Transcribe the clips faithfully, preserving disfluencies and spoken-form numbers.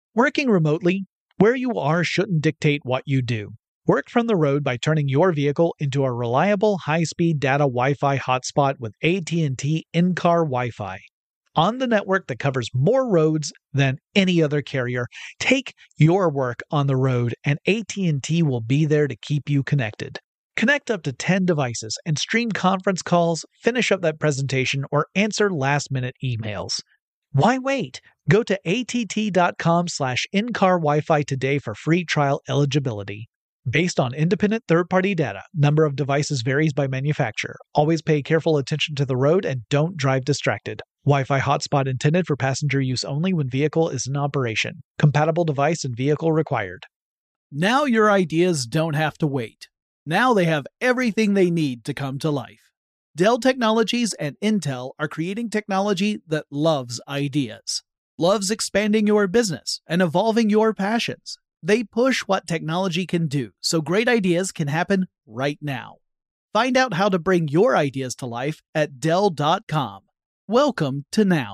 Working remotely, where you are shouldn't dictate what you do. Work from the road by turning your vehicle into a reliable high-speed data Wi-Fi hotspot with A T and T in-car Wi-Fi. On the network that covers more roads than any other carrier, take your work on the road and A T and T will be there to keep you connected. Connect up to ten devices and stream conference calls, finish up that presentation, or answer last-minute emails. Why wait? Go to att.com slash in-car Wi-Fi today for free trial eligibility. Based on independent third-party data, number of devices varies by manufacturer. Always pay careful attention to the road and don't drive distracted. Wi-Fi hotspot intended for passenger use only when vehicle is in operation. Compatible device and vehicle required. Now your ideas don't have to wait. Now they have everything they need to come to life. Dell Technologies and Intel are creating technology that loves ideas, loves expanding your business and evolving your passions. They push what technology can do so great ideas can happen right now. Find out how to bring your ideas to life at Dell dot com. Welcome to Now.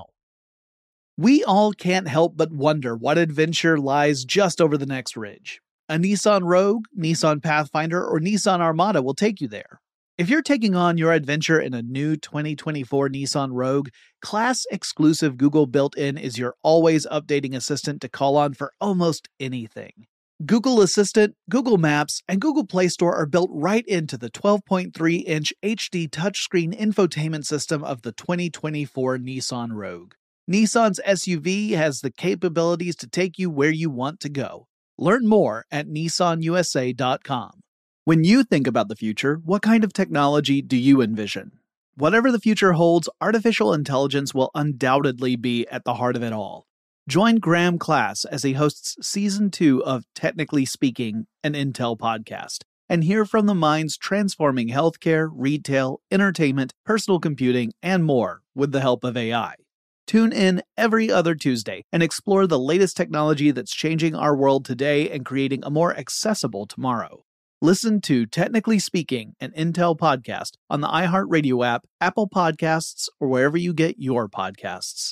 We all can't help but wonder what adventure lies just over the next ridge. A Nissan Rogue, Nissan Pathfinder, or Nissan Armada will take you there. If you're taking on your adventure in a new twenty twenty-four Nissan Rogue, class-exclusive Google built-in is your always updating assistant to call on for almost anything. Google Assistant, Google Maps, and Google Play Store are built right into the twelve point three inch H D touchscreen infotainment system of the twenty twenty-four Nissan Rogue. Nissan's S U V has the capabilities to take you where you want to go. Learn more at Nissan U S A dot com. When you think about the future, what kind of technology do you envision? Whatever the future holds, artificial intelligence will undoubtedly be at the heart of it all. Join Graham Class as he hosts Season two of Technically Speaking, an Intel podcast, and hear from the minds transforming healthcare, retail, entertainment, personal computing, and more with the help of A I. Tune in every other Tuesday and explore the latest technology that's changing our world today and creating a more accessible tomorrow. Listen to Technically Speaking, an Intel podcast on the iHeartRadio app, Apple Podcasts, or wherever you get your podcasts.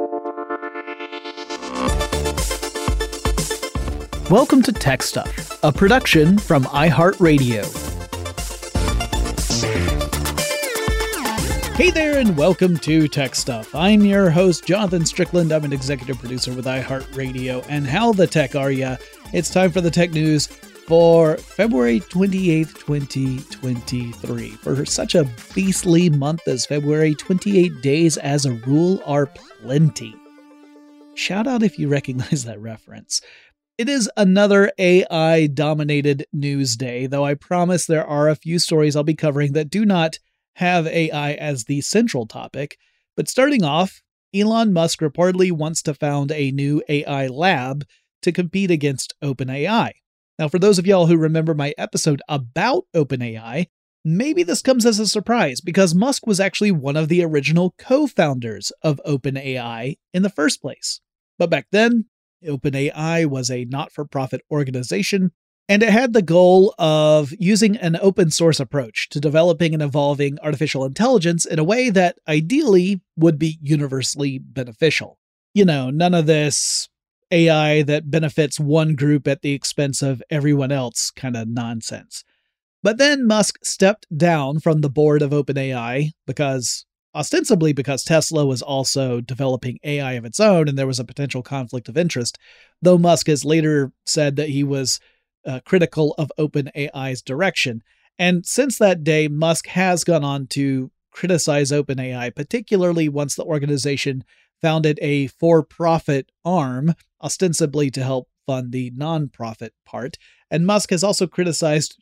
Welcome to Tech Stuff, a production from iHeartRadio. Hey there, and welcome to Tech Stuff. I'm your host, Jonathan Strickland. I'm an executive producer with iHeartRadio. And how the tech are ya? It's time for the tech news for February twenty-eighth, twenty twenty-three. For such a beastly month as February, twenty-eight days as a rule are plenty. Shout out if you recognize that reference. It is another A I-dominated news day, though I promise there are a few stories I'll be covering that do not have A I as the central topic. But starting off, Elon Musk reportedly wants to found a new A I lab to compete against OpenAI. Now, for those of y'all who remember my episode about OpenAI, maybe this comes as a surprise because Musk was actually one of the original co-founders of OpenAI in the first place. But back then, OpenAI was a not-for-profit organization, and it had the goal of using an open source approach to developing and evolving artificial intelligence in a way that ideally would be universally beneficial. You know, none of this A I that benefits one group at the expense of everyone else kind of nonsense. But then Musk stepped down from the board of OpenAI because, ostensibly because Tesla was also developing A I of its own and there was a potential conflict of interest, though Musk has later said that he was uh, critical of OpenAI's direction. And since that day, Musk has gone on to criticize OpenAI, particularly once the organization founded a for-profit arm, ostensibly to help fund the non-profit part. And Musk has also criticized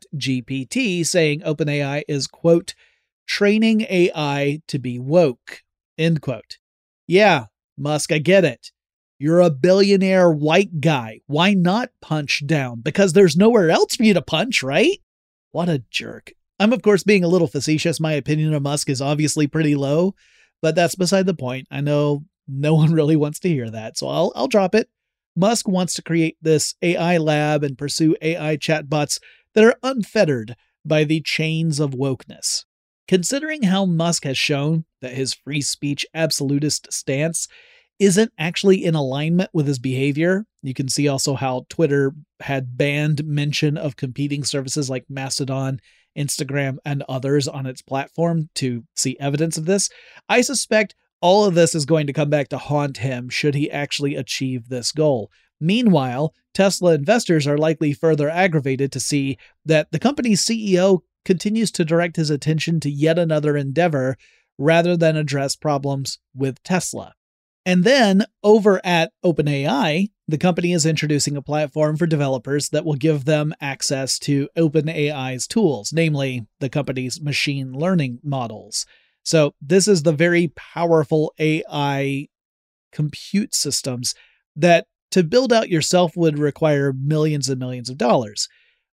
ChatGPT, saying OpenAI is, quote, training A I to be woke, end quote. Yeah, Musk, I get it. You're a billionaire white guy. Why not punch down? Because there's nowhere else for you to punch, right? What a jerk. I'm, of course, being a little facetious. My opinion of Musk is obviously pretty low, but that's beside the point. I know no one really wants to hear that, so I'll I'll drop it. Musk wants to create this A I lab and pursue A I chatbots that are unfettered by the chains of wokeness. Considering how Musk has shown that his free speech absolutist stance isn't actually in alignment with his behavior. You can see also how Twitter had banned mention of competing services like Mastodon, Instagram, and others on its platform to see evidence of this. I suspect all of this is going to come back to haunt him should he actually achieve this goal. Meanwhile, Tesla investors are likely further aggravated to see that the company's C E O continues to direct his attention to yet another endeavor rather than address problems with Tesla. And then over at OpenAI, the company is introducing a platform for developers that will give them access to OpenAI's tools, namely the company's machine learning models. So this is the very powerful A I compute systems that to build out yourself would require millions and millions of dollars.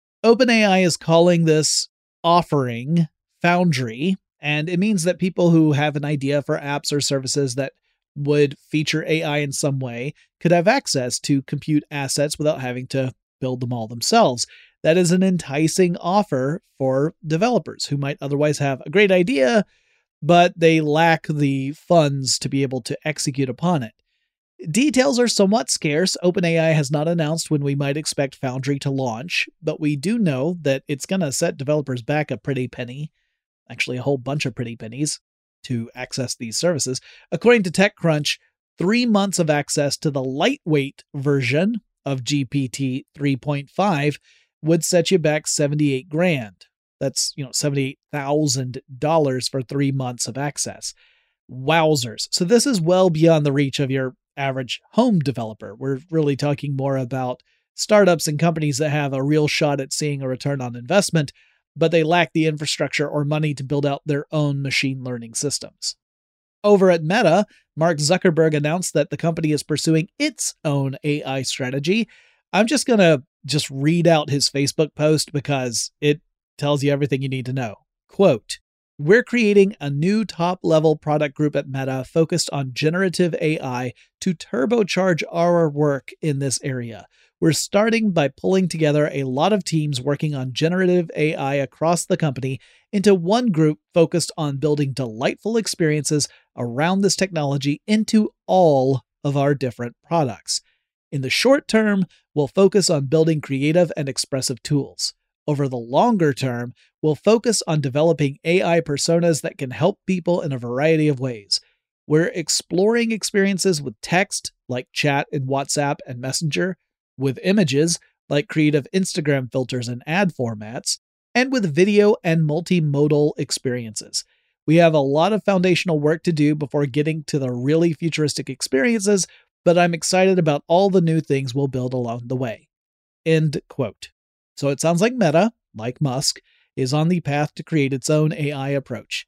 OpenAI is calling this offering Foundry, and it means that people who have an idea for apps or services that would feature A I in some way could have access to compute assets without having to build them all themselves. That is an enticing offer for developers who might otherwise have a great idea, but they lack the funds to be able to execute upon it. Details are somewhat scarce. OpenAI has not announced when we might expect Foundry to launch, but we do know that it's going to set developers back a pretty penny, actually a whole bunch of pretty pennies, to access these services. According to TechCrunch, three months of access to the lightweight version of G P T three point five would set you back seventy-eight grand. That's, you know, seventy-eight thousand dollars for three months of access. Wowzers. So this is well beyond the reach of your average home developer. We're really talking more about startups and companies that have a real shot at seeing a return on investment, but they lack the infrastructure or money to build out their own machine learning systems. Over at Meta, Mark Zuckerberg announced that the company is pursuing its own A I strategy. I'm just going to just read out his Facebook post because it tells you everything you need to know. Quote, "We're creating a new top-level product group at Meta focused on generative A I to turbocharge our work in this area. We're starting by pulling together a lot of teams working on generative A I across the company into one group focused on building delightful experiences around this technology into all of our different products. In the short term, we'll focus on building creative and expressive tools. Over the longer term, we'll focus on developing A I personas that can help people in a variety of ways. We're exploring experiences with text, like chat in WhatsApp and Messenger, with images, like creative Instagram filters and ad formats, and with video and multimodal experiences. We have a lot of foundational work to do before getting to the really futuristic experiences, but I'm excited about all the new things we'll build along the way." End quote. So it sounds like Meta, like Musk, is on the path to create its own A I approach.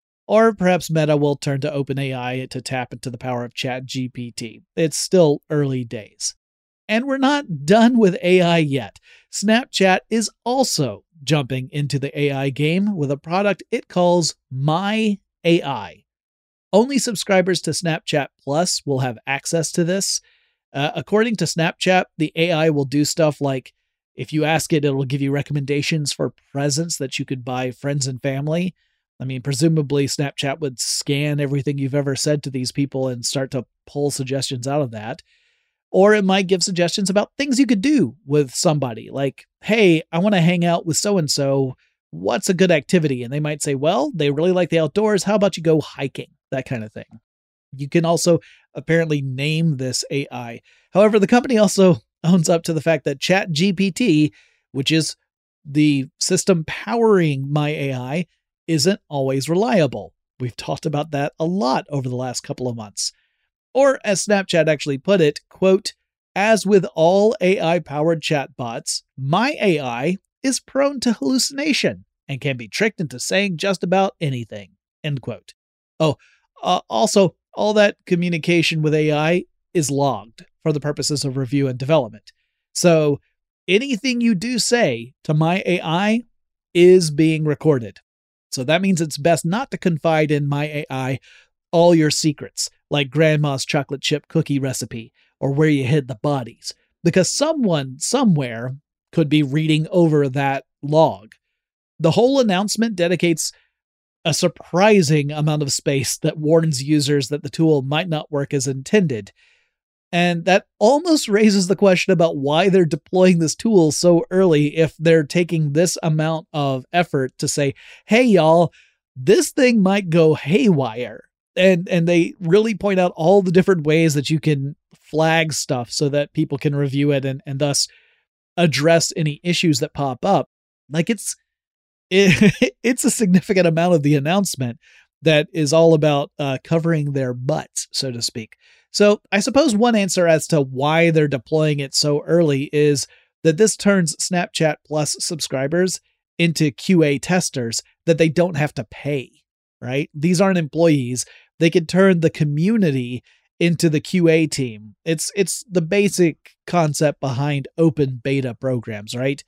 Or perhaps Meta will turn to OpenAI to tap into the power of ChatGPT. It's still early days. And we're not done with A I yet. Snapchat is also jumping into the A I game with a product it calls My A I. Only subscribers to Snapchat Plus will have access to this. Uh, according to Snapchat, the A I will do stuff like, if you ask it, it'll give you recommendations for presents that you could buy friends and family. I mean, presumably Snapchat would scan everything you've ever said to these people and start to pull suggestions out of that. Or it might give suggestions about things you could do with somebody, like, hey, I want to hang out with so-and-so. What's a good activity? And they might say, well, they really like the outdoors. How about you go hiking? That kind of thing. You can also apparently name this A I. However, the company also owns up to the fact that ChatGPT, which is the system powering My A I, isn't always reliable. We've talked about that a lot over the last couple of months. Or, as Snapchat actually put it, quote, "As with all A I-powered chatbots, My A I is prone to hallucination and can be tricked into saying just about anything." End quote. Oh, uh, also, all that communication with A I is logged for the purposes of review and development. So anything you do say to My A I is being recorded. So that means it's best not to confide in My A I all your secrets, like grandma's chocolate chip cookie recipe or where you hid the bodies, because someone somewhere could be reading over that log. The whole announcement dedicates a surprising amount of space that warns users that the tool might not work as intended. And that almost raises the question about why they're deploying this tool so early if they're taking this amount of effort to say, hey, y'all, this thing might go haywire. And and they really point out all the different ways that you can flag stuff so that people can review it and, and thus address any issues that pop up. Like it's it, it's a significant amount of the announcement that is all about uh, covering their butts, so to speak. So I suppose one answer as to why they're deploying it so early is that this turns Snapchat Plus subscribers into Q A testers that they don't have to pay, right? These aren't employees. They could turn the community into the Q A team. It's it's the basic concept behind open beta programs, right?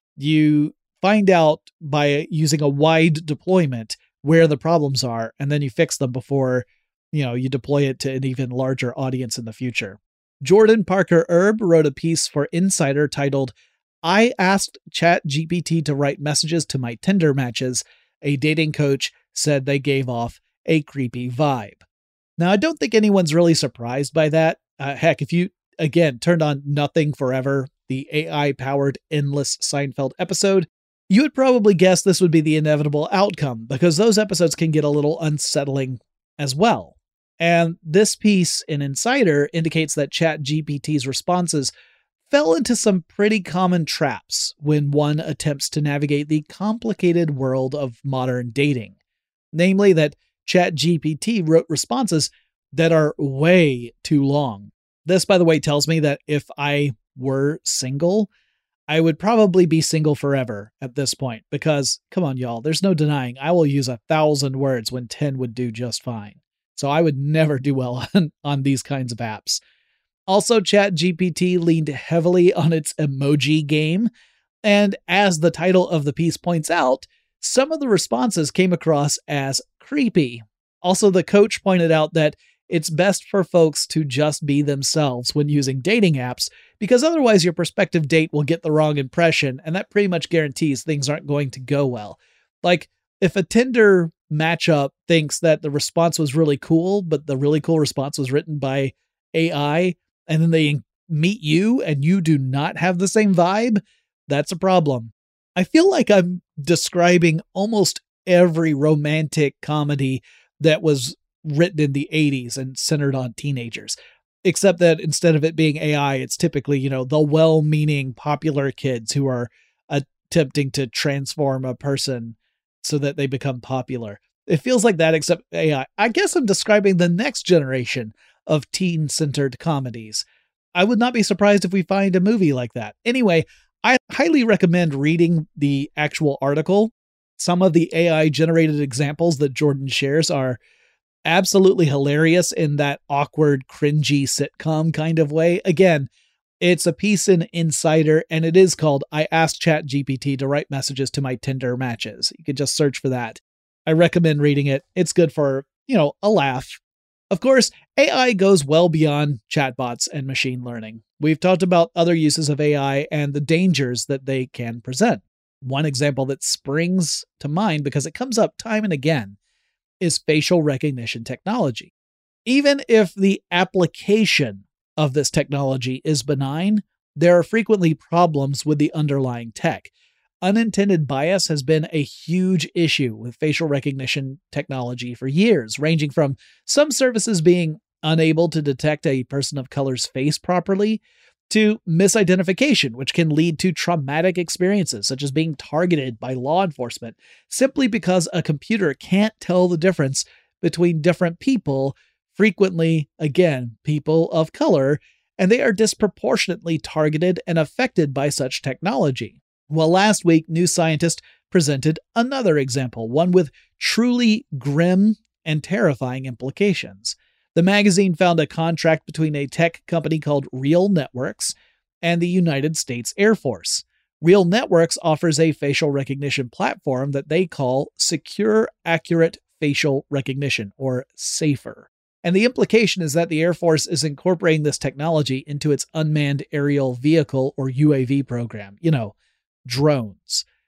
You find out by using a wide deployment where the problems are, and then you fix them before, you know, you deploy it to an even larger audience in the future. Jordan Parker Erb wrote a piece for Insider titled, I asked ChatGPT to write messages to my Tinder matches. A dating coach said they gave off a creepy vibe. Now, I don't think anyone's really surprised by that. Uh, heck, if you, again, turned on Nothing Forever, the A I-powered endless Seinfeld episode, you would probably guess this would be the inevitable outcome because those episodes can get a little unsettling as well. And this piece in Insider indicates that ChatGPT's responses fell into some pretty common traps when one attempts to navigate the complicated world of modern dating. Namely that ChatGPT wrote responses that are way too long. This, by the way, tells me that if I were single, I would probably be single forever at this point because, come on, y'all, there's no denying I will use a thousand words when ten would do just fine. So I would never do well on, on these kinds of apps. Also, ChatGPT leaned heavily on its emoji game. And as the title of the piece points out, some of the responses came across as creepy. Also, the coach pointed out that it's best for folks to just be themselves when using dating apps, because otherwise your prospective date will get the wrong impression, and that pretty much guarantees things aren't going to go well. Like, if a Tinder matchup thinks that the response was really cool, but the really cool response was written by A I, and then they meet you and you do not have the same vibe, that's a problem. I feel like I'm describing almost every romantic comedy that was written in the eighties and centered on teenagers, except that instead of it being A I, it's typically, you know, the well-meaning popular kids who are attempting to transform a person so that they become popular. It feels like that, except A I. I guess I'm describing the next generation of teen-centered comedies. I would not be surprised if we find a movie like that. Anyway, I highly recommend reading the actual article. Some of the A I-generated examples that Jordan shares are absolutely hilarious in that awkward, cringy sitcom kind of way. Again, it's a piece in Insider, and it is called I Asked ChatGPT to Write Messages to My Tinder Matches. You could just search for that. I recommend reading it. It's good for, you know, a laugh. Of course, A I goes well beyond chatbots and machine learning. We've talked about other uses of A I and the dangers that they can present. One example that springs to mind because it comes up time and again is facial recognition technology. Even if the application of this technology is benign, there are frequently problems with the underlying tech. Unintended bias has been a huge issue with facial recognition technology for years, ranging from some services being unable to detect a person of color's face properly to misidentification, which can lead to traumatic experiences, such as being targeted by law enforcement, simply because a computer can't tell the difference between different people, frequently, again, people of color, and they are disproportionately targeted and affected by such technology. Well, last week, New Scientist presented another example, one with truly grim and terrifying implications. The magazine found a contract between a tech company called Real Networks and the United States Air Force. Real Networks offers a facial recognition platform that they call Secure Accurate Facial Recognition, or SAFER. And the implication is that the Air Force is incorporating this technology into its unmanned aerial vehicle, or U A V program. You know, drones.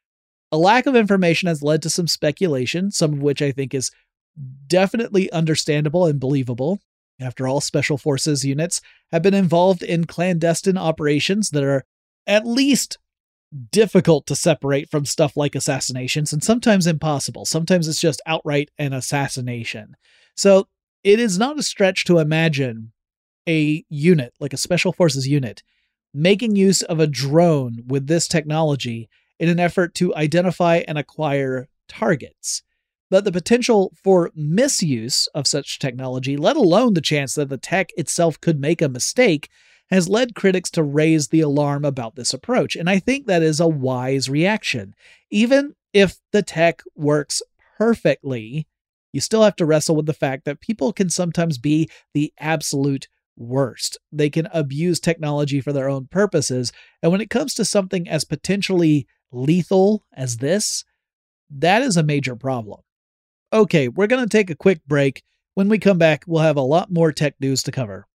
A lack of information has led to some speculation, some of which I think is definitely understandable and believable. After all, Special Forces units have been involved in clandestine operations that are at least difficult to separate from stuff like assassinations, and sometimes impossible. Sometimes it's just outright an assassination. So it is not a stretch to imagine a unit, like a Special Forces unit, making use of a drone with this technology in an effort to identify and acquire targets. But the potential for misuse of such technology, let alone the chance that the tech itself could make a mistake, has led critics to raise the alarm about this approach. And I think that is a wise reaction. Even if the tech works perfectly, you still have to wrestle with the fact that people can sometimes be the absolute worst. They can abuse technology for their own purposes. And when it comes to something as potentially lethal as this, that is a major problem. Okay, we're going to take a quick break. When we come back, we'll have a lot more tech news to cover.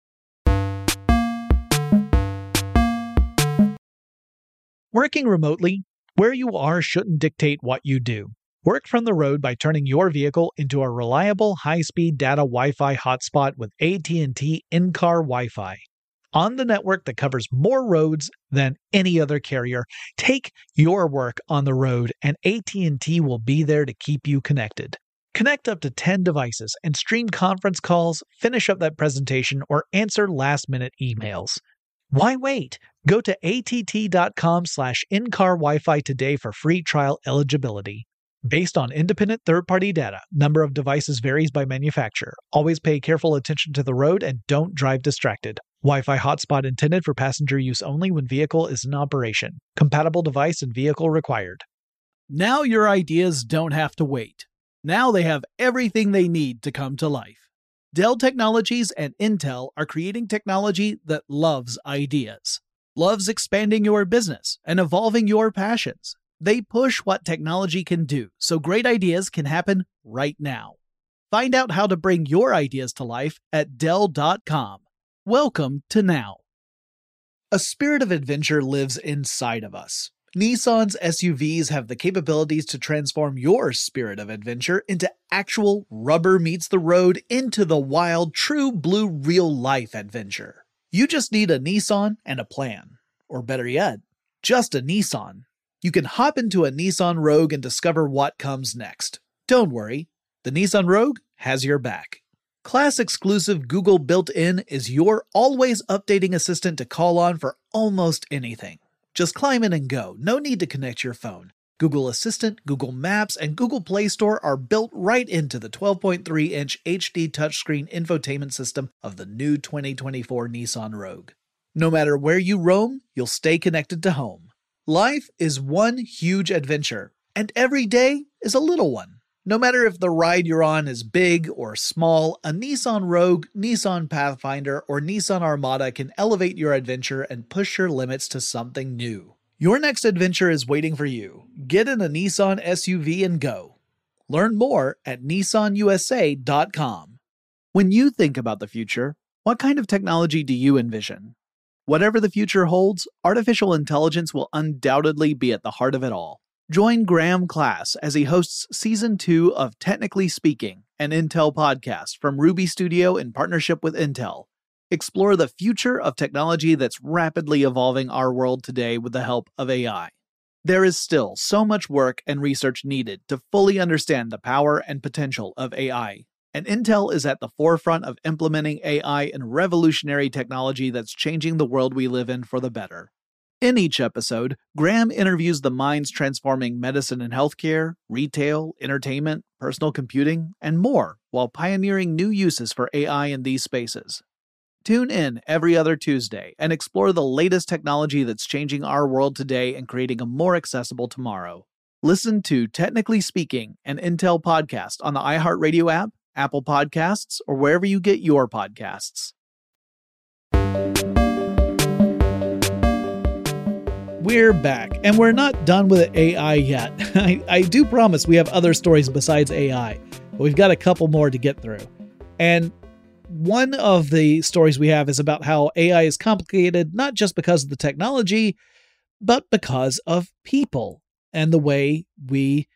Working remotely, where you are shouldn't dictate what you do. Work from the road by turning your vehicle into a reliable high-speed data Wi-Fi hotspot with A T and T in-car Wi-Fi. On the network that covers more roads than any other carrier, take your work on the road and A T and T will be there to keep you connected. Connect up to ten devices and stream conference calls, finish up that presentation, or answer last-minute emails. Why wait? Go to att.com slash in-car Wi-Fi today for free trial eligibility. Based on independent third-party data, number of devices varies by manufacturer. Always pay careful attention to the road and don't drive distracted. Wi-Fi hotspot intended for passenger use only when vehicle is in operation. Compatible device and vehicle required. Now your ideas don't have to wait. Now they have everything they need to come to life. Dell Technologies and Intel are creating technology that loves ideas, loves expanding your business and evolving your passions. They push what technology can do, so great ideas can happen right now. Find out how to bring your ideas to life at Dell dot com. Welcome to now. A spirit of adventure lives inside of us. Nissan's S U Vs have the capabilities to transform your spirit of adventure into actual rubber meets the road into the wild, true blue real-life adventure. You just need a Nissan and a plan. Or better yet, just a Nissan. You can hop into a Nissan Rogue and discover what comes next. Don't worry, the Nissan Rogue has your back. Class-exclusive Google built-in is your always-updating assistant to call on for almost anything. Just climb in and go. No need to connect your phone. Google Assistant, Google Maps, and Google Play Store are built right into the twelve point three inch H D touchscreen infotainment system of the new twenty twenty-four Nissan Rogue. No matter where you roam, you'll stay connected to home. Life is one huge adventure, and every day is a little one. No matter if the ride you're on is big or small, a Nissan Rogue, Nissan Pathfinder, or Nissan Armada can elevate your adventure and push your limits to something new. Your next adventure is waiting for you. Get in a Nissan S U V and go. Learn more at Nissan U S A dot com. When you think about the future, what kind of technology do you envision? Whatever the future holds, artificial intelligence will undoubtedly be at the heart of it all. Join Graham Class as he hosts Season two of Technically Speaking, an Intel podcast from Ruby Studio in partnership with Intel. Explore the future of technology that's rapidly evolving our world today with the help of A I. There is still so much work and research needed to fully understand the power and potential of A I, and Intel is at the forefront of implementing A I in revolutionary technology that's changing the world we live in for the better. In each episode, Graham interviews the minds transforming medicine and healthcare, retail, entertainment, personal computing, and more, while pioneering new uses for A I in these spaces. Tune in every other Tuesday and explore the latest technology that's changing our world today and creating a more accessible tomorrow. Listen to Technically Speaking, an Intel podcast on the iHeartRadio app, Apple Podcasts, or wherever you get your podcasts. We're back, and we're not done with A I yet. I, I do promise we have other stories besides A I, but we've got a couple more to get through. And one of the stories we have is about how A I is complicated, not just because of the technology, but because of people. and the way we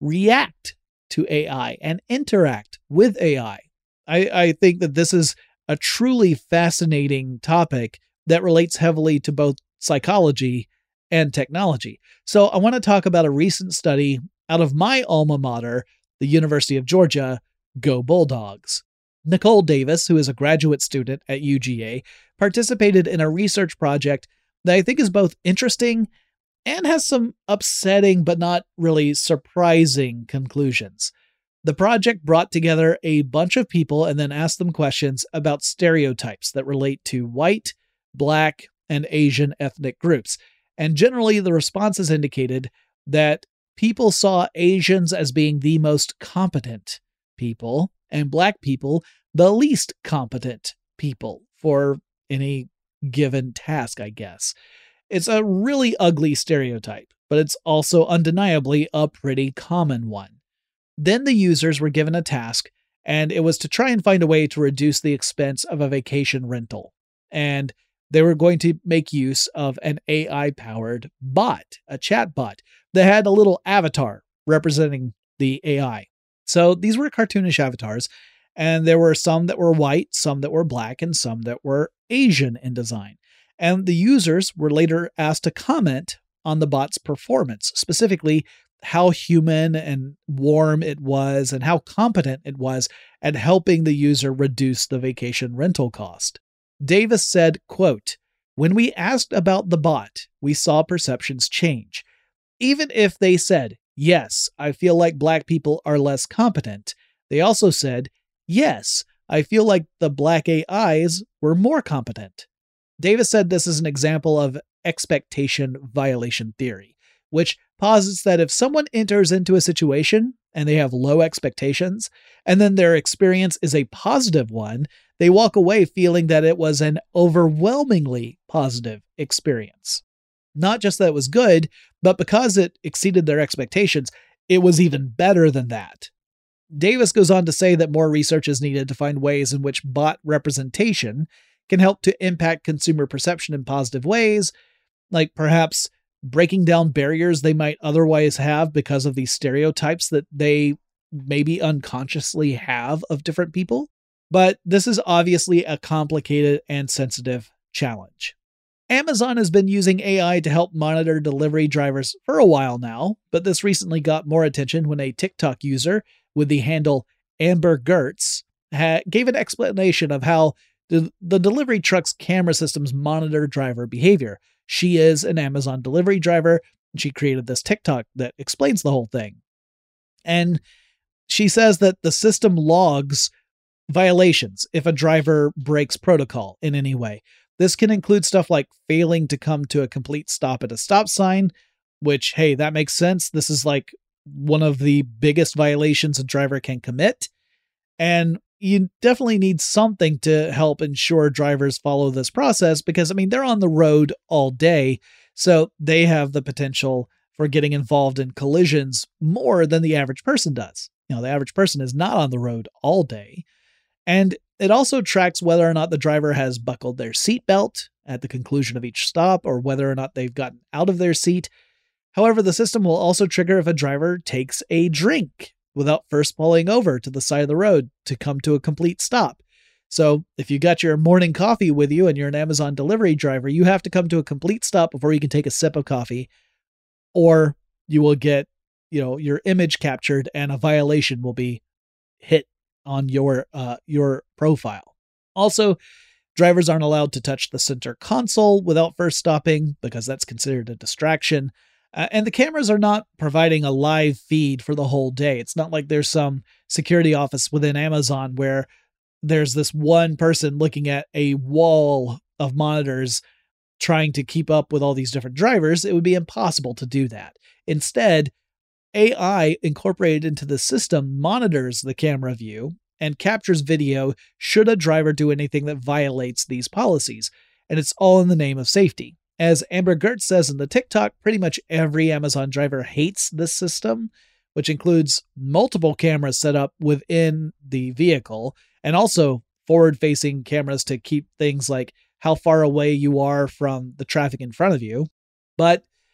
react to A I and interact with A I. I, I think that this is a truly fascinating topic that relates heavily to both psychology and technology. So I want to talk about a recent study out of my alma mater, the University of Georgia. Go Bulldogs. Nicole Davis, who is a graduate student at U G A, participated in a research project that I think is both interesting and has some upsetting but not really surprising conclusions. The project brought together a bunch of people and then asked them questions about stereotypes that relate to white, black, and Asian ethnic groups. And generally, the responses indicated that people saw Asians as being the most competent people and black people the least competent people for any given task, I guess. It's a really ugly stereotype, but it's also undeniably a pretty common one. Then the users were given a task, and it was to try and find a way to reduce the expense of a vacation rental. And they were going to make use of an A I-powered bot, a chat bot, that had a little avatar representing the A I. So these were cartoonish avatars, and there were some that were white, some that were black, and some that were Asian in design. And the users were later asked to comment on the bot's performance, specifically how human and warm it was and how competent it was at helping the user reduce the vacation rental cost. Davis said, quote, "When we asked about the bot, we saw perceptions change. Even if they said, yes, I feel like black people are less competent, they also said, yes, I feel like the black A Is were more competent." Davis said this is an example of expectation violation theory, which posits that if someone enters into a situation and they have low expectations, and then their experience is a positive one, they walk away feeling that it was an overwhelmingly positive experience. Not just that it was good, but because it exceeded their expectations, it was even better than that. Davis goes on to say that more research is needed to find ways in which bot representation can help to impact consumer perception in positive ways, like perhaps breaking down barriers they might otherwise have because of these stereotypes that they maybe unconsciously have of different people. But this is obviously a complicated and sensitive challenge. Amazon has been using A I to help monitor delivery drivers for a while now, but this recently got more attention when a TikTok user with the handle Amber Gertz ha- gave an explanation of how the, the delivery truck's camera systems monitor driver behavior. She is an Amazon delivery driver, and she created this TikTok that explains the whole thing. And she says that the system logs violations if a driver breaks protocol in any way. This can include stuff like failing to come to a complete stop at a stop sign, which, hey, that makes sense. This is like one of the biggest violations a driver can commit. And you definitely need something to help ensure drivers follow this process because, I mean, they're on the road all day, so they have the potential for getting involved in collisions more than the average person does. You know, the average person is not on the road all day. And it also tracks whether or not the driver has buckled their seatbelt at the conclusion of each stop or whether or not they've gotten out of their seat. However, the system will also trigger if a driver takes a drink without first pulling over to the side of the road to come to a complete stop. So if you got your morning coffee with you and you're an Amazon delivery driver, you have to come to a complete stop before you can take a sip of coffee, or you will get, you know, your image captured and a violation will be hit on your uh, your profile. Also, drivers aren't allowed to touch the center console without first stopping because that's considered a distraction. Uh, and the cameras are not providing a live feed for the whole day. It's not like there's some security office within Amazon where there's this one person looking at a wall of monitors trying to keep up with all these different drivers. It would be impossible to do that. Instead, A I incorporated into the system monitors the camera view and captures video should a driver do anything that violates these policies. And it's all in the name of safety. As Amber Gertz says in the TikTok, pretty much every Amazon driver hates this system, which includes multiple cameras set up within the vehicle and also forward-facing cameras to keep things like how far away you are from the traffic in front of you. But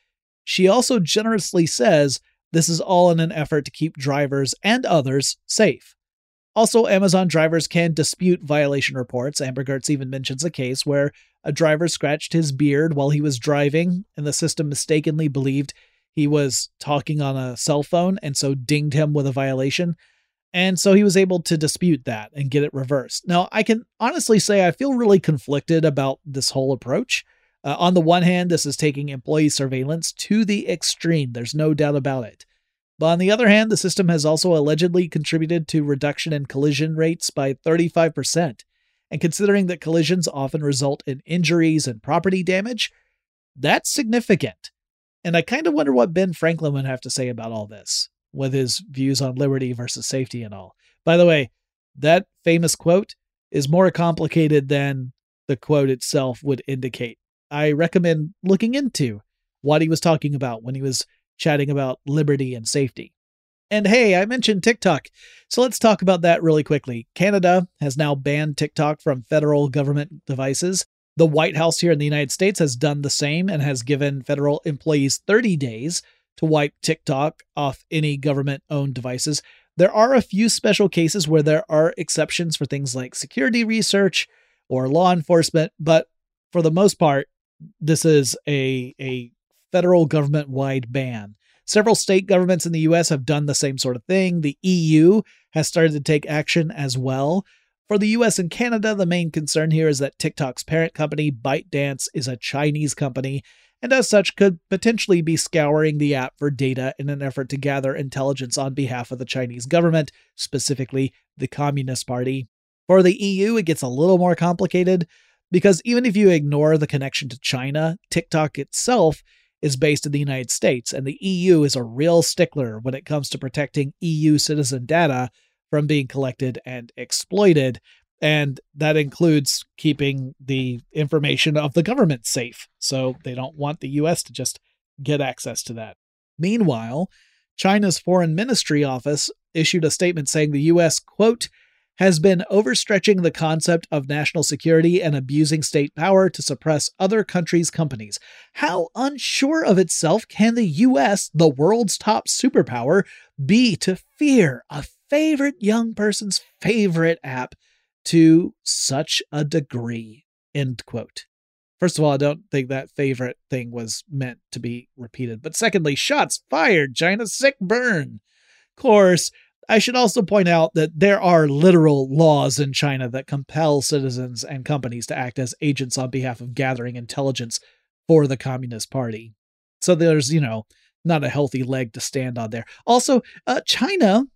She also generously says this is all in an effort to keep drivers and others safe. Also, Amazon drivers can dispute violation reports. Amber Gertz even mentions a case where a driver scratched his beard while he was driving, and the system mistakenly believed he was talking on a cell phone and so dinged him with a violation. And so he was able to dispute that and get it reversed. Now, I can honestly say I feel really conflicted about this whole approach. Uh, on the one hand, this is taking employee surveillance to the extreme. There's no doubt about it. But on the other hand, the system has also allegedly contributed to reduction in collision rates by thirty-five percent. And considering that collisions often result in injuries and property damage, that's significant. And I kind of wonder what Ben Franklin would have to say about all this, with his views on liberty versus safety and all. By the way, that famous quote is more complicated than the quote itself would indicate. I recommend looking into what he was talking about when he was chatting about liberty and safety. And hey, I mentioned TikTok, so let's talk about that really quickly. Canada has now banned TikTok from federal government devices. The White House here in the United States has done the same and has given federal employees thirty days to wipe TikTok off any government-owned devices. There are a few special cases where there are exceptions for things like security research or law enforcement, but for the most part, this is a, a federal government-wide ban. Several state governments in the U S have done the same sort of thing. The E U has started to take action as well. For the U S and Canada, the main concern here is that TikTok's parent company, ByteDance, is a Chinese company, and as such could potentially be scouring the app for data in an effort to gather intelligence on behalf of the Chinese government, specifically the Communist Party. For the E U, it gets a little more complicated, because even if you ignore the connection to China, TikTok itself is based in the United States, and the E U is a real stickler when it comes to protecting E U citizen data from being collected and exploited, and that includes keeping the information of the government safe, so they don't want the U S to just get access to that. Meanwhile, China's Foreign Ministry office issued a statement saying the U S, quote, has been overstretching the concept of national security and abusing state power to suppress other countries' companies. How unsure of itself can the U S, the world's top superpower, be to fear a favorite young person's favorite app to such a degree? End quote. First of all, I don't think that favorite thing was meant to be repeated. But secondly, shots fired, China, sick burn. Of course, I should also point out that there are literal laws in China that compel citizens and companies to act as agents on behalf of gathering intelligence for the Communist Party. So there's, you know, not a healthy leg to stand on there. Also, uh, China,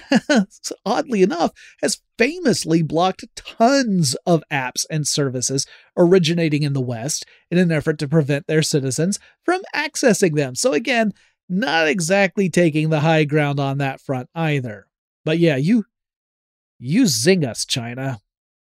oddly enough, has famously blocked tons of apps and services originating in the West in an effort to prevent their citizens from accessing them. So again, not exactly taking the high ground on that front either. But yeah, you, you zing us, China.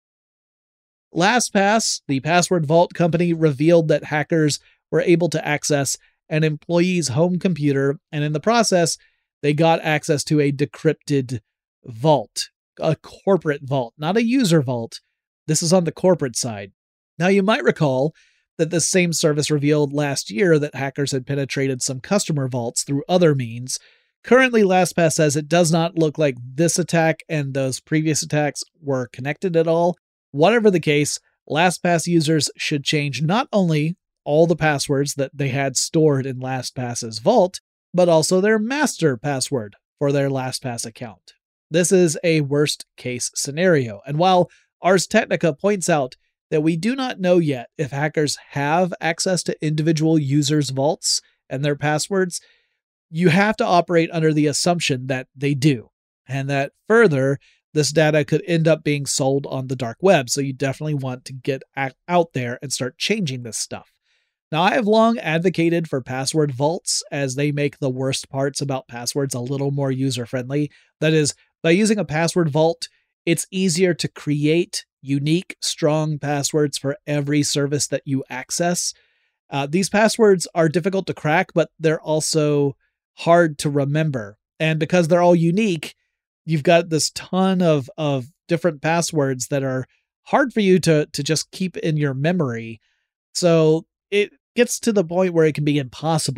LastPass, the password vault company, revealed that hackers were able to access an employee's home computer, and in the process, they got access to a decrypted vault, a corporate vault, not a user vault. This is on the corporate side. Now, you might recall that the same service revealed last year that hackers had penetrated some customer vaults through other means. Currently, LastPass says it does not look like this attack and those previous attacks were connected at all. Whatever the case, LastPass users should change not only all the passwords that they had stored in LastPass's vault, but also their master password for their LastPass account. This is a worst case scenario. And while Ars Technica points out that we do not know yet if hackers have access to individual users' vaults and their passwords, you have to operate under the assumption that they do, and that further, this data could end up being sold on the dark web. So you definitely want to get out there and start changing this stuff. Now, I have long advocated for password vaults as they make the worst parts about passwords a little more user-friendly. That is, by using a password vault, it's easier to create unique, strong passwords for every service that you access. Uh, these passwords are difficult to crack, but they're also hard to remember. And because they're all unique, you've got this ton of, of different passwords that are hard for you to, to just keep in your memory. So it gets to the point where it can be impossible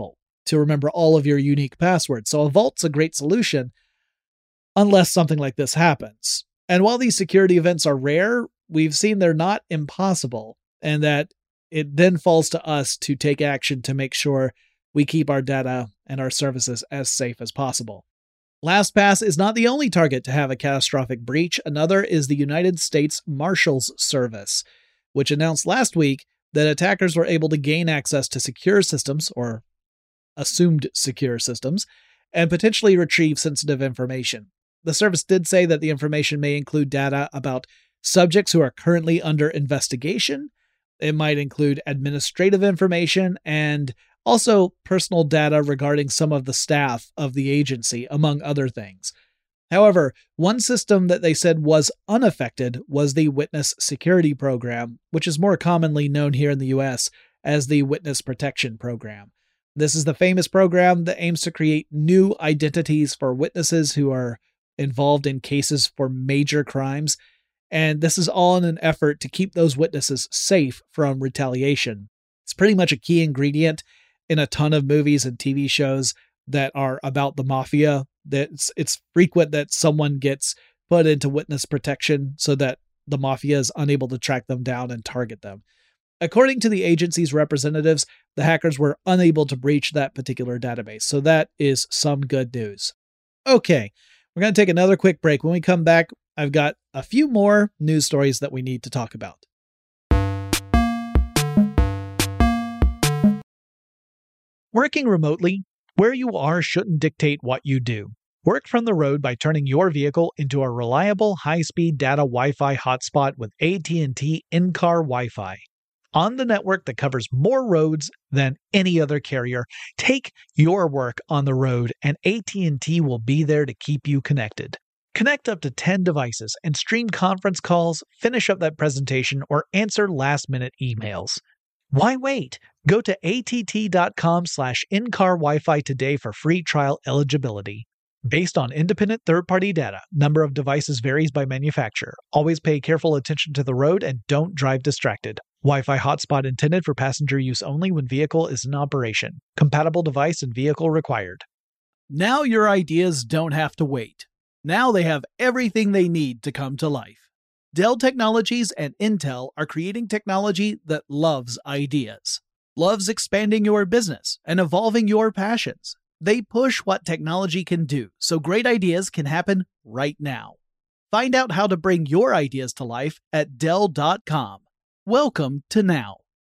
to remember all of your unique passwords. So a vault's a great solution unless something like this happens. And while these security events are rare, we've seen they're not impossible, and that it then falls to us to take action to make sure we keep our data and our services as safe as possible. LastPass is not the only target to have a catastrophic breach. Another is the United States Marshals Service, which announced last week that attackers were able to gain access to secure systems, or assumed secure systems, and potentially retrieve sensitive information. The service did say that the information may include data about subjects who are currently under investigation. It might include administrative information and also personal data regarding some of the staff of the agency, among other things. However, one system that they said was unaffected was the Witness Security Program, which is more commonly known here in the U S as the Witness Protection Program. This is the famous program that aims to create new identities for witnesses who are involved in cases for major crimes, and this is all in an effort to keep those witnesses safe from retaliation. It's pretty much a key ingredient in a ton of movies and T V shows that are about the mafia. That's it's frequent that someone gets put into witness protection so that the mafia is unable to track them down and target them. According to the agency's representatives, the hackers were unable to breach that particular database, so that is some good news. Okay, we're going to take another quick break. When we come back, I've got a few more news stories that we need to talk about. Working remotely, where you are shouldn't dictate what you do. Work from the road by turning your vehicle into a reliable high-speed data Wi-Fi hotspot with A T and T in-car Wi-Fi. On the network that covers more roads than any other carrier, take your work on the road and A T and T will be there to keep you connected. Connect up to ten devices and stream conference calls, finish up that presentation, or answer last-minute emails. Why wait? Go to att.com slash in-car Wi-Fi today for free trial eligibility. Based on independent third-party data, number of devices varies by manufacturer. Always pay careful attention to the road and don't drive distracted. Wi-Fi hotspot intended for passenger use only when vehicle is in operation. Compatible device and vehicle required. Now your ideas don't have to wait. Now they have everything they need to come to life. Dell Technologies and Intel are creating technology that loves ideas, loves expanding your business and evolving your passions. They push what technology can do, so great ideas can happen right now. Find out how to bring your ideas to life at Dell dot com. Welcome to now.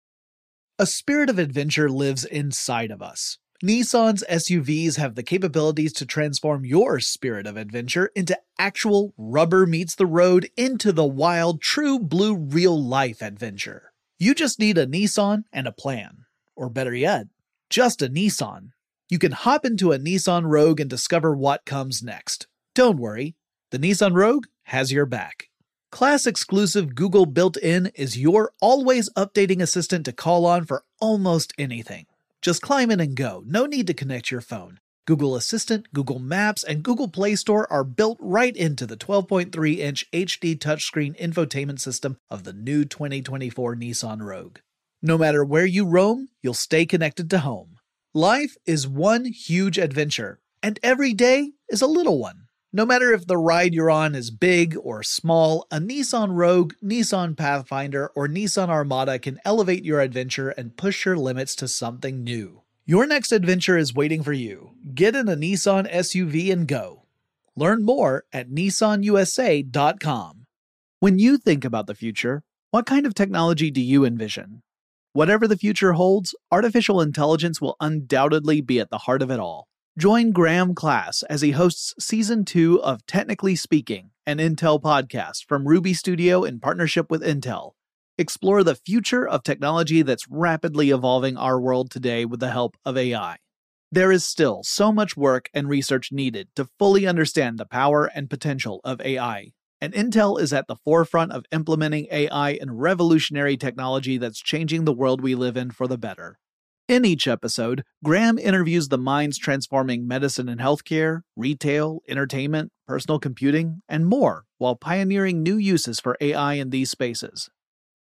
A spirit of adventure lives inside of us. Nissan's S U Vs have the capabilities to transform your spirit of adventure into actual rubber meets the road into the wild, true blue real-life adventure. You just need a Nissan and a plan. Or better yet, just a Nissan. You can hop into a Nissan Rogue and discover what comes next. Don't worry, the Nissan Rogue has your back. Class-exclusive Google built-in is your always-updating assistant to call on for almost anything. Just climb in and go. No need to connect your phone. Google Assistant, Google Maps, and Google Play Store are built right into the twelve point three inch H D touchscreen infotainment system of the new twenty twenty-four Nissan Rogue. No matter where you roam, you'll stay connected to home. Life is one huge adventure, and every day is a little one. No matter if the ride you're on is big or small, a Nissan Rogue, Nissan Pathfinder, or Nissan Armada can elevate your adventure and push your limits to something new. Your next adventure is waiting for you. Get in a Nissan S U V and go. Learn more at Nissan U S A dot com. When you think about the future, what kind of technology do you envision? Whatever the future holds, artificial intelligence will undoubtedly be at the heart of it all. Join Graham Class as he hosts Season two of Technically Speaking, an Intel podcast from Ruby Studio in partnership with Intel. Explore the future of technology that's rapidly evolving our world today with the help of A I. There is still so much work and research needed to fully understand the power and potential of A I, and Intel is at the forefront of implementing A I and revolutionary technology that's changing the world we live in for the better. In each episode, Graham interviews the minds transforming medicine and healthcare, retail, entertainment, personal computing, and more, while pioneering new uses for A I in these spaces.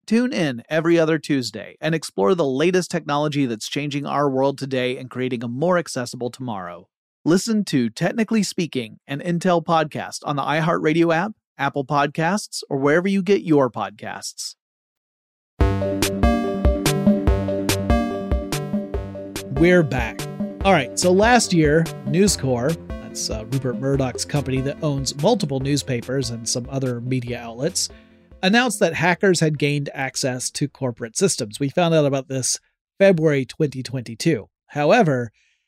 Tune in every other Tuesday and explore the latest technology that's changing our world today and creating a more accessible tomorrow. Listen to Technically Speaking, an Intel podcast on the iHeartRadio app, Apple Podcasts, or wherever you get your podcasts. We're back. All right, so last year, News Corp, that's uh, Rupert Murdoch's company that owns multiple newspapers and some other media outlets, announced that hackers had gained access to corporate systems. We found out about this February twenty twenty-two. However,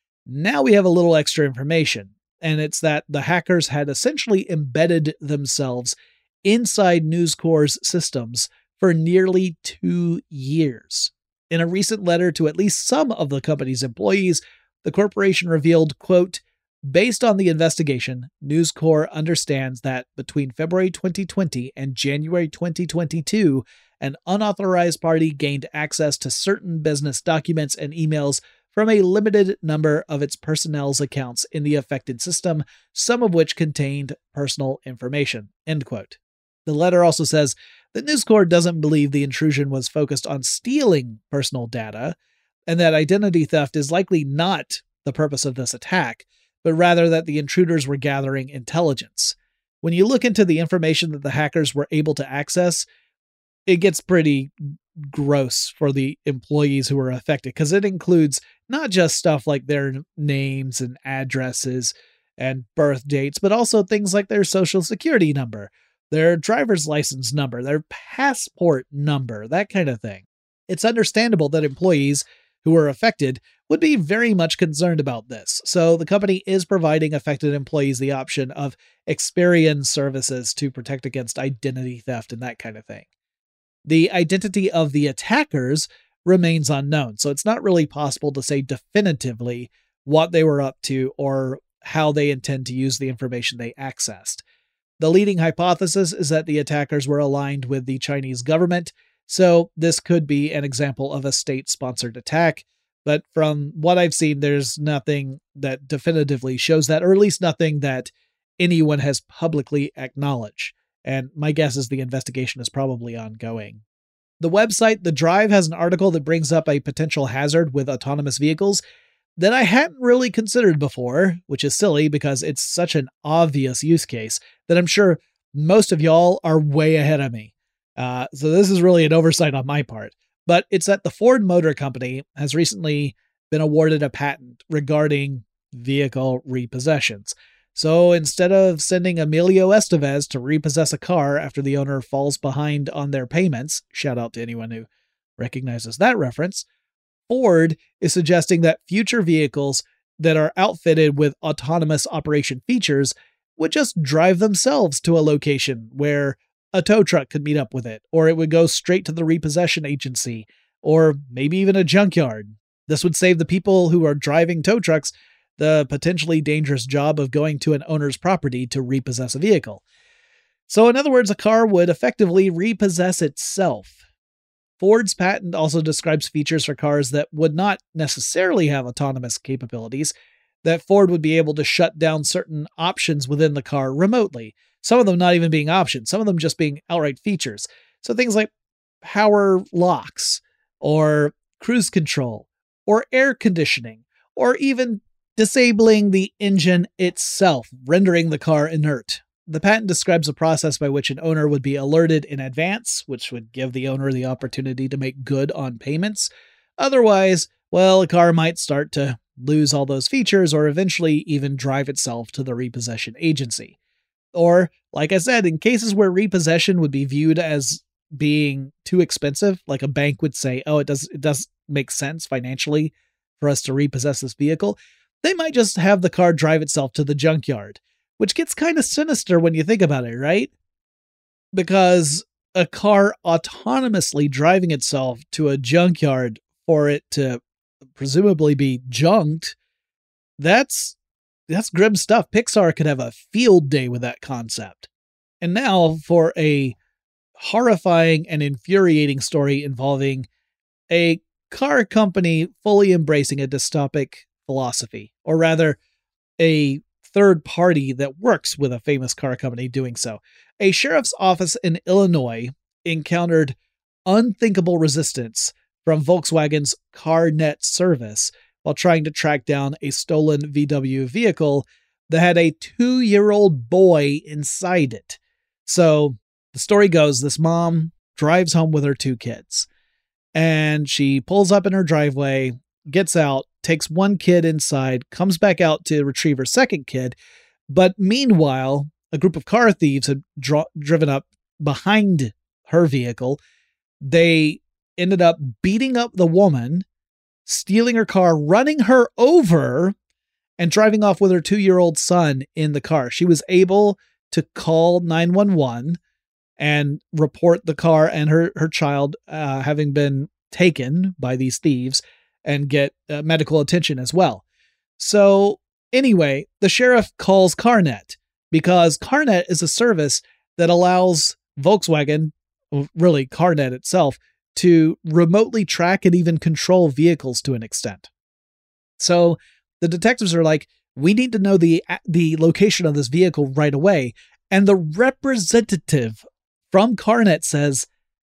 now we have a little extra information, and it's that the hackers had essentially embedded themselves inside News Corp's systems for nearly two years. In a recent letter to at least some of the company's employees, the corporation revealed, quote, "Based on the investigation, News Corp understands that between February twenty twenty and January twenty twenty-two, an unauthorized party gained access to certain business documents and emails from a limited number of its personnel's accounts in the affected system, some of which contained personal information," end quote. The letter also says that News Corp doesn't believe the intrusion was focused on stealing personal data, and that identity theft is likely not the purpose of this attack, but rather that the intruders were gathering intelligence. When you look into the information that the hackers were able to access, it gets pretty gross for the employees who were affected, because it includes not just stuff like their names and addresses and birth dates, but also things like their social security number, their driver's license number, their passport number, that kind of thing. It's understandable that employees who were affected would be very much concerned about this. So the company is providing affected employees the option of Experian services to protect against identity theft and that kind of thing. The identity of the attackers remains unknown, so it's not really possible to say definitively what they were up to or how they intend to use the information they accessed. The leading hypothesis is that the attackers were aligned with the Chinese government, so this could be an example of a state-sponsored attack, but from what I've seen, there's nothing that definitively shows that, or at least nothing that anyone has publicly acknowledged. And my guess is the investigation is probably ongoing. The website The Drive has an article that brings up a potential hazard with autonomous vehicles that I hadn't really considered before, which is silly because it's such an obvious use case that I'm sure most of y'all are way ahead of me. Uh, so this is really an oversight on my part. But it's that the Ford Motor Company has recently been awarded a patent regarding vehicle repossessions. So instead of sending Emilio Estevez to repossess a car after the owner falls behind on their payments, shout out to anyone who recognizes that reference, Ford is suggesting that future vehicles that are outfitted with autonomous operation features would just drive themselves to a location where a tow truck could meet up with it, or it would go straight to the repossession agency, or maybe even a junkyard. This would save the people who are driving tow trucks the potentially dangerous job of going to an owner's property to repossess a vehicle. So in other words, a car would effectively repossess itself. Ford's patent also describes features for cars that would not necessarily have autonomous capabilities, that Ford would be able to shut down certain options within the car remotely. Some of them not even being options, some of them just being outright features. So things like power locks, or cruise control, or air conditioning, or even disabling the engine itself, rendering the car inert. The patent describes a process by which an owner would be alerted in advance, which would give the owner the opportunity to make good on payments. Otherwise, well, a car might start to lose all those features or eventually even drive itself to the repossession agency. Or, like I said, in cases where repossession would be viewed as being too expensive, like a bank would say, oh, it does it does make sense financially for us to repossess this vehicle, they might just have the car drive itself to the junkyard, which gets kind of sinister when you think about it, right? Because a car autonomously driving itself to a junkyard for it to presumably be junked, that's that's grim stuff. Pixar could have a field day with that concept. And now for a horrifying and infuriating story involving a car company fully embracing a dystopic philosophy, or rather a third party that works with a famous car company doing so. A sheriff's office in Illinois encountered unthinkable resistance from Volkswagen's CarNet service while trying to track down a stolen V W vehicle that had a two-year-old boy inside it. So the story goes, this mom drives home with her two kids, and she pulls up in her driveway, gets out, takes one kid inside, comes back out to retrieve her second kid. But meanwhile, a group of car thieves had dro- driven up behind her vehicle. They ended up beating up the woman, stealing her car, running her over, and driving off with her two-year-old son in the car. She was able to call nine one one and report the car and her, her child uh, having been taken by these thieves and get uh, medical attention as well. So anyway, the sheriff calls CarNet because CarNet is a service that allows Volkswagen, really CarNet itself, to remotely track and even control vehicles to an extent. So the detectives are like, we need to know the the location of this vehicle right away. And the representative from CarNet says,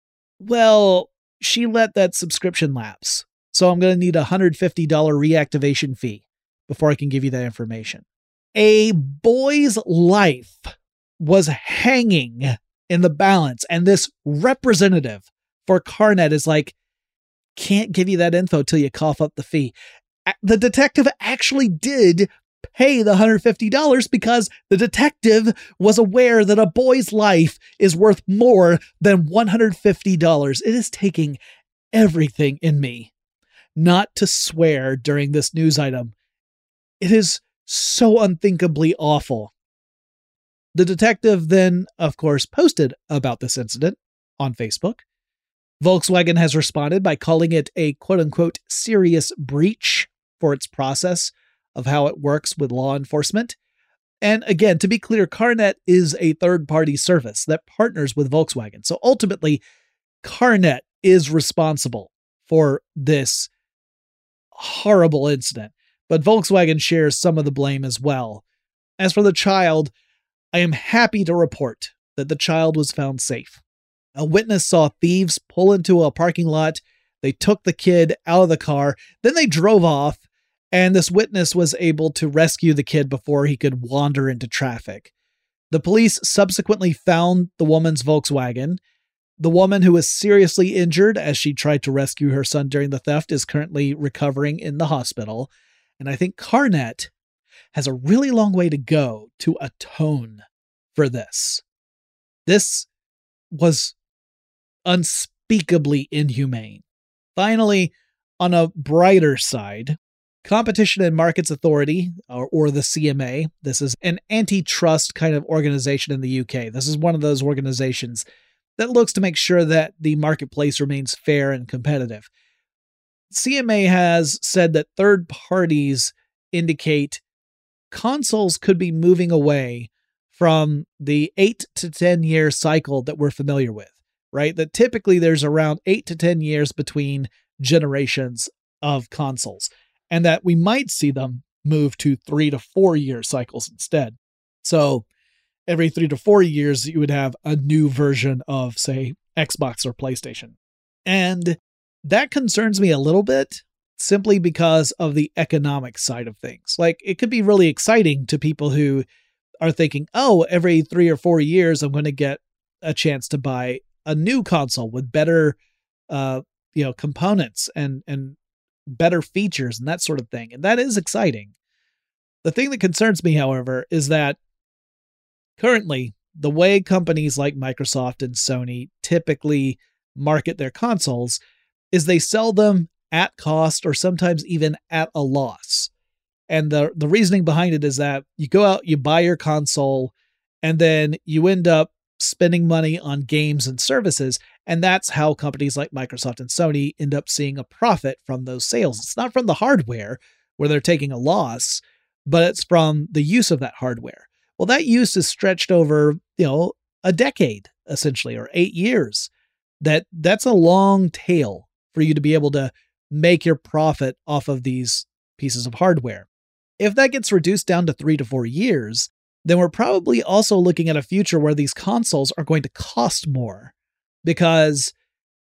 well, she let that subscription lapse, so I'm going to need a one hundred fifty dollars reactivation fee before I can give you that information. A boy's life was hanging in the balance, and this representative for CarNet is like, can't give you that info till you cough up the fee. The detective actually did pay the one hundred fifty dollars because the detective was aware that a boy's life is worth more than one hundred fifty dollars. It is taking everything in me not to swear during this news item. It is so unthinkably awful. The detective then, of course, posted about this incident on Facebook. Volkswagen has responded by calling it a quote-unquote serious breach for its process of how it works with law enforcement. And again, to be clear, CarNet is a third-party service that partners with Volkswagen. So ultimately, CarNet is responsible for this horrible incident, but Volkswagen shares some of the blame as well. As for the child, I am happy to report that the child was found safe. A witness saw thieves pull into a parking lot. They took the kid out of the car. Then they drove off, and this witness was able to rescue the kid before he could wander into traffic. The police subsequently found the woman's Volkswagen. The woman, who was seriously injured as she tried to rescue her son during the theft, is currently recovering in the hospital. And I think CarNet has a really long way to go to atone for this. This was unspeakably inhumane. Finally, on a brighter side, Competition and Markets Authority, or, or the C M A, this is an antitrust kind of organization in the U K. This is one of those organizations that looks to make sure that the marketplace remains fair and competitive. C M A has said that third parties indicate consoles could be moving away from the eight to ten year cycle that we're familiar with, right? That typically there's around eight to ten years between generations of consoles, and that we might see them move to three to four year cycles instead. So every three to four years, you would have a new version of, say, Xbox or PlayStation. And that concerns me a little bit, simply because of the economic side of things. Like, it could be really exciting to people who are thinking, oh, every three or four years, I'm going to get a chance to buy a new console with better, uh, you know, components and, and better features and that sort of thing. And that is exciting. The thing that concerns me, however, is that currently the way companies like Microsoft and Sony typically market their consoles is they sell them at cost or sometimes even at a loss. And the, the reasoning behind it is that you go out, you buy your console, and then you end up spending money on games and services. And that's how companies like Microsoft and Sony end up seeing a profit from those sales. It's not from the hardware where they're taking a loss, but it's from the use of that hardware. Well, that use is stretched over, you know, a decade, essentially, or eight years. That that's a long tail for you to be able to make your profit off of these pieces of hardware. If that gets reduced down to three to four years, then we're probably also looking at a future where these consoles are going to cost more, because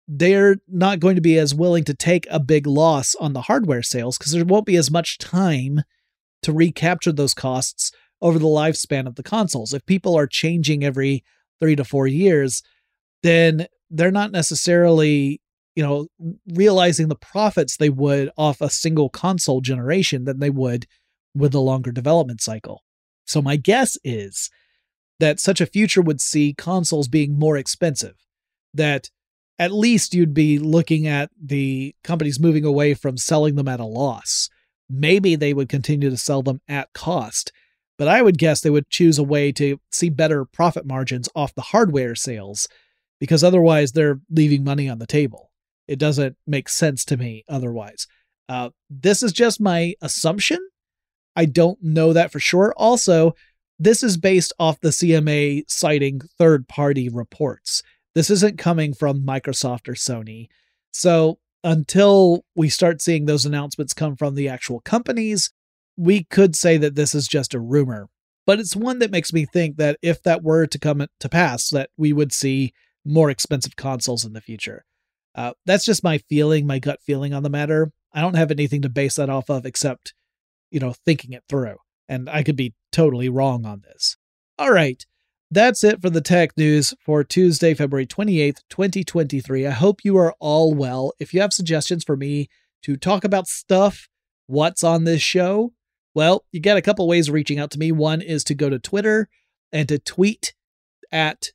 they're not going to be as willing to take a big loss on the hardware sales because there won't be as much time to recapture those costs over the lifespan of the consoles. If people are changing every three to four years, then they're not necessarily, you know, realizing the profits they would off a single console generation than they would with a longer development cycle. So my guess is that such a future would see consoles being more expensive, that at least you'd be looking at the companies moving away from selling them at a loss. Maybe they would continue to sell them at cost, but I would guess they would choose a way to see better profit margins off the hardware sales, because otherwise they're leaving money on the table. It doesn't make sense to me otherwise. Uh, this is just my assumption. I don't know that for sure. Also, this is based off the C M A citing third-party reports. This isn't coming from Microsoft or Sony. So until we start seeing those announcements come from the actual companies, we could say that this is just a rumor. But it's one that makes me think that if that were to come to pass, that we would see more expensive consoles in the future. Uh, that's just my feeling, my gut feeling on the matter. I don't have anything to base that off of except, you know, thinking it through. And I could be totally wrong on this. All right. That's it for the tech news for Tuesday, February twenty-eighth, twenty twenty-three. I hope you are all well. If you have suggestions for me to talk about stuff, what's on this show, well, you got a couple ways of reaching out to me. One is to go to Twitter and to tweet at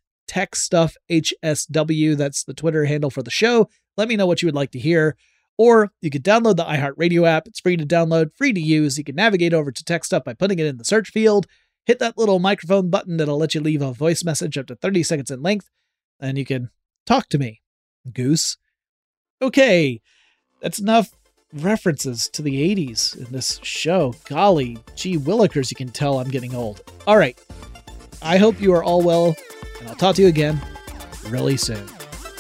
TechStuffHSW. That's the Twitter handle for the show. Let me know what you would like to hear. Or you could download the iHeartRadio app. It's free to download, free to use. You can navigate over to Tech Stuff by putting it in the search field. Hit that little microphone button that'll let you leave a voice message up to thirty seconds in length, and you can talk to me, goose. Okay, that's enough references to the eighties in this show. Golly, gee willikers, you can tell I'm getting old. All right, I hope you are all well, and I'll talk to you again really soon.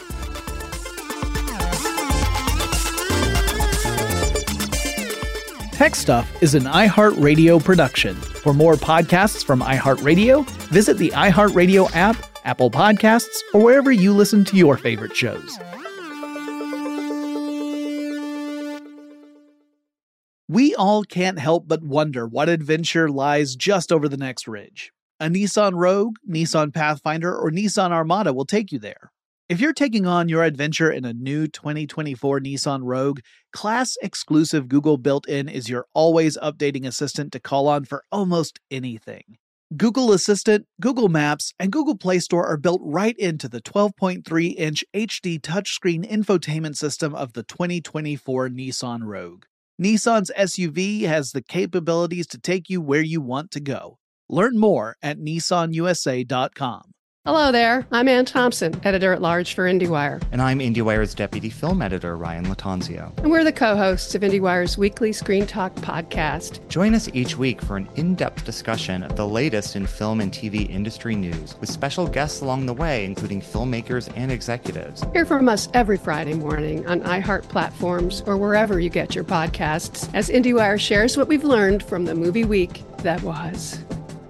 Tech Stuff is an iHeartRadio production. For more podcasts from iHeartRadio, visit the iHeartRadio app, Apple Podcasts, or wherever you listen to your favorite shows. We all can't help but wonder what adventure lies just over the next ridge. A Nissan Rogue, Nissan Pathfinder, or Nissan Armada will take you there. If you're taking on your adventure in a new twenty twenty-four Nissan Rogue, class-exclusive Google built-in is your always updating assistant to call on for almost anything. Google Assistant, Google Maps, and Google Play Store are built right into the twelve point three inch H D touchscreen infotainment system of the twenty twenty-four Nissan Rogue. Nissan's S U V has the capabilities to take you where you want to go. Learn more at Nissan U S A dot com. Hello there, I'm Ann Thompson, editor-at-large for IndieWire. And I'm IndieWire's deputy film editor, Ryan Latanzio. And we're the co-hosts of IndieWire's weekly Screen Talk podcast. Join us each week for an in-depth discussion of the latest in film and T V industry news, with special guests along the way, including filmmakers and executives. Hear from us every Friday morning on iHeart platforms or wherever you get your podcasts, as IndieWire shares what we've learned from the movie week that was.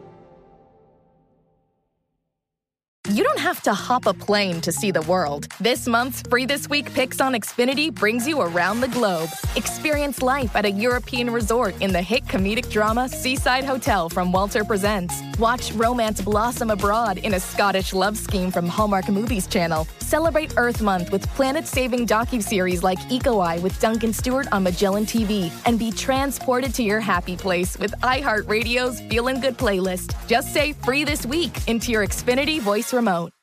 You don't have to hop a plane to see the world. This month's Free This Week Picks on Xfinity brings you around the globe. Experience life at a European resort in the hit comedic drama Seaside Hotel from Walter Presents. Watch romance blossom abroad in a Scottish love scheme from Hallmark Movies Channel. Celebrate Earth Month with planet-saving docuseries like Eco Eye with Duncan Stewart on Magellan T V. And be transported to your happy place with iHeartRadio's Feelin' Good playlist. Just say Free This Week into your Xfinity voice remote.